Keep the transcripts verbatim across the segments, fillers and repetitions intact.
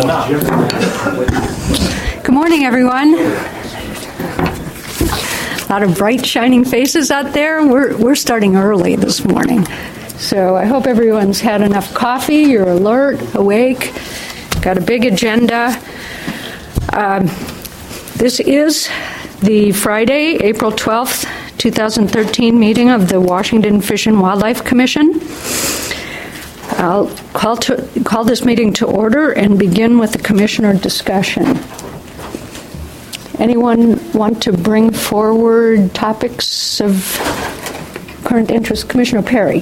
Good morning, everyone. A lot of bright, shining faces out there. We're we're starting early this morning, so I hope everyone's had enough coffee. You're alert, awake. Got a big agenda. Um, this is the Friday, April twelfth, twenty thirteen meeting of the Washington Fish and Wildlife Commission. I'll call, to, call this meeting to order and begin with the commissioner discussion. Anyone want to bring forward topics of current interest? Commissioner Perry.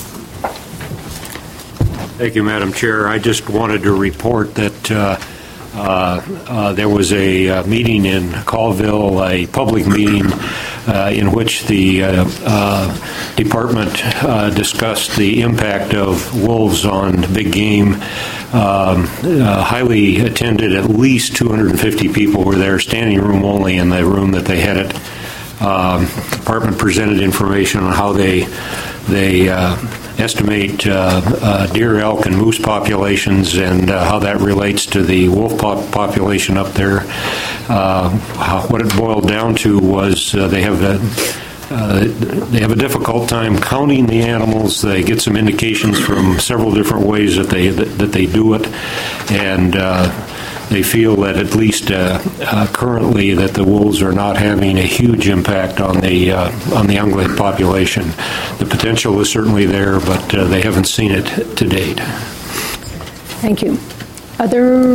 Thank you, Madam Chair. I just wanted to report that uh, uh, uh, there was a uh, meeting in Colville, a public meeting uh, in which the uh, uh, department uh, discussed the impact of wolves on big game. Um, uh, highly attended. At least two hundred fifty people were there, standing room only in the room that they had it. Um, department presented information on how they they uh, estimate uh, uh, deer, elk, and moose populations, and uh, how that relates to the wolf pop- population up there. Uh, how, what it boiled down to was uh, they have a Uh, they have a difficult time counting the animals. They get some indications from several different ways that they that, that they do it, and uh, they feel that at least uh, uh, currently that the wolves are not having a huge impact on the uh, on the ungulate population. The potential is certainly there, but uh, they haven't seen it to date. Thank you. Other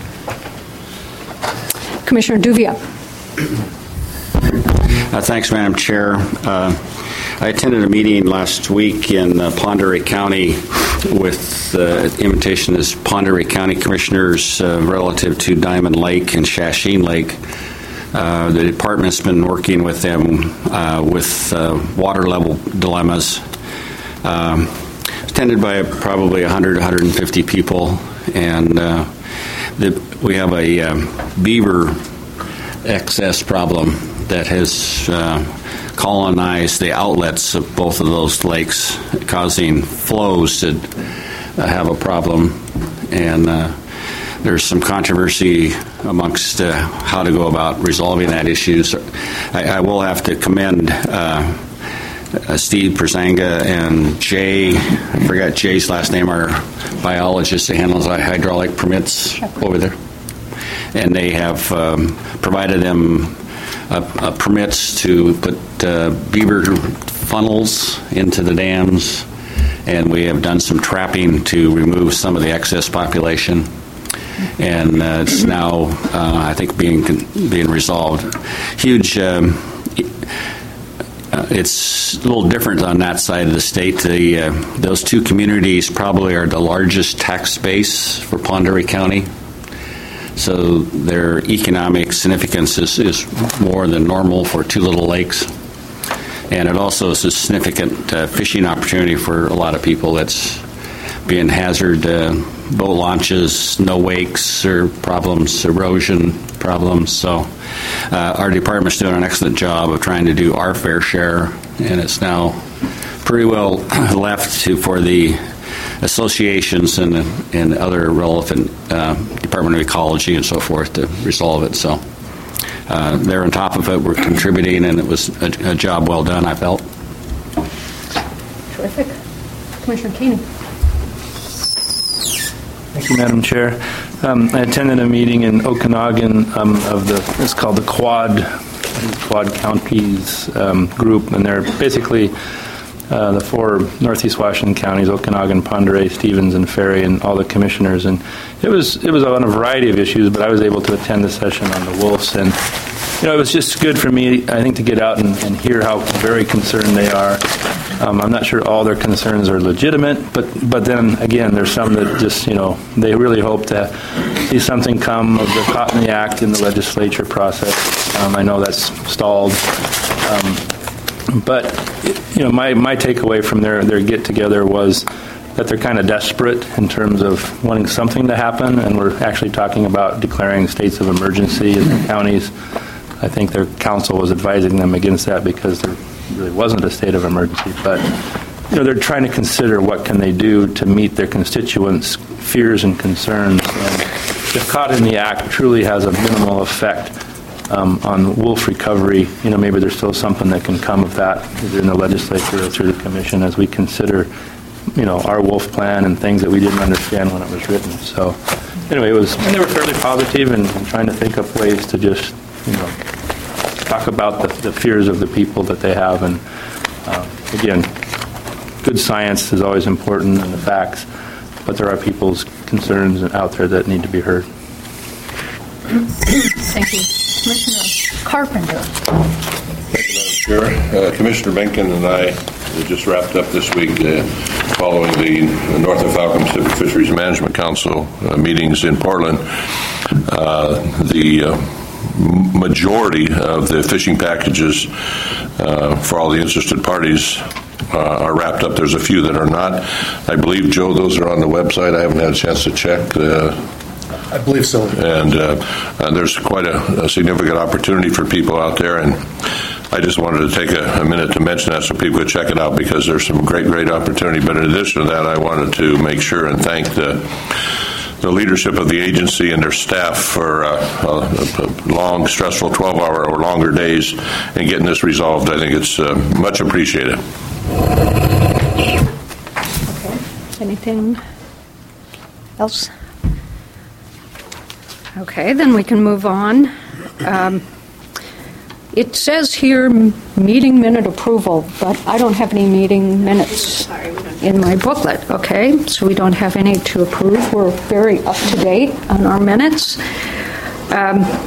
Commissioner Duvia. Uh, thanks, Madam Chair. Uh, I attended a meeting last week in uh, Pend Oreille County with the uh, invitation as Pend Oreille County Commissioners uh, relative to Diamond Lake and Shasheen Lake. Uh, the department's been working with them uh, with uh, water level dilemmas. Um, attended by probably one hundred, one hundred fifty people, and uh, the, we have a um, beaver excess problem that has uh, colonized the outlets of both of those lakes, causing flows to uh, have a problem. And uh, there's some controversy amongst uh, how to go about resolving that issue. So I, I will have to commend uh, uh, Steve Perzanga and Jay, I forgot Jay's last name, our biologist that handles hydraulic permits over there. And they have um, provided them Uh, uh, permits to put uh, beaver funnels into the dams, and we have done some trapping to remove some of the excess population. And uh, it's now, uh, I think, being being resolved. Huge. Um, uh, it's a little different on that side of the state. The uh, those two communities probably are the largest tax base for Pend Oreille County. So their economic significance is, is more than normal for two little lakes. And it also is a significant uh, fishing opportunity for a lot of people. That's being hazard uh, boat launches, no wakes or problems, erosion problems. So uh, our department's doing an excellent job of trying to do our fair share, and it's now pretty well left to for the associations and and other relevant uh, Department of Ecology and so forth to resolve it. So uh, they're on top of it. We're contributing, and it was a, a job well done, I felt. Terrific. Commissioner Keeney. Thank you, Madam Chair. Um, I attended a meeting in Okanagan um, of the, it's called the Quad, Quad Counties um, group, and they're basically Uh, the four Northeast Washington counties: Okanagan, Pend Oreille, Stevens, and Ferry, and all the commissioners. And it was it was on a variety of issues, but I was able to attend the session on the wolves. And you know, it was just good for me, I think, to get out and, and hear how very concerned they are. Um, I'm not sure all their concerns are legitimate, but but then again, there's some that just, you know, they really hope to see something come of the Cotton Act in the legislature process. Um, I know that's stalled. Um, But, you know, my, my takeaway from their, their get-together was that they're kind of desperate in terms of wanting something to happen, and we're actually talking about declaring states of emergency in the counties. I think their council was advising them against that because there really wasn't a state of emergency. But, you know, they're trying to consider what can they do to meet their constituents' fears and concerns. And if caught in the act, truly has a minimal effect um, on wolf recovery. You know, maybe there's still something that can come of that, either in the legislature or through the commission, as we consider, you know, our wolf plan and things that we didn't understand when it was written. So, anyway, it was, and they were fairly positive and, and trying to think of ways to just, you know, talk about the, the fears of the people that they have. And uh, again, good science is always important, and the facts, but there are people's concerns out there that need to be heard. Thank you. Commissioner Carpenter. Thank you, Madam Chair. Uh, Commissioner Mencken and I just wrapped up this week uh, following the North and Falcon Pacific Fisheries Management Council uh, meetings in Portland. Uh, the uh, majority of the fishing packages uh, for all the interested parties uh, are wrapped up. There's a few that are not. I believe, Joe, those are on the website. I haven't had a chance to check. Uh, I believe so. And, uh, and there's quite a, a significant opportunity for people out there, and I just wanted to take a, a minute to mention that so people could check it out, because there's some great, great opportunity. But in addition to that, I wanted to make sure and thank the the leadership of the agency and their staff for uh, a, a long, stressful twelve-hour or longer days in getting this resolved. I think it's uh, much appreciated. Okay. Anything else? Okay, then we can move on. Um, it says here meeting minute approval, but I don't have any meeting minutes in my booklet, okay? So we don't have any to approve. We're very up to date on our minutes. Um,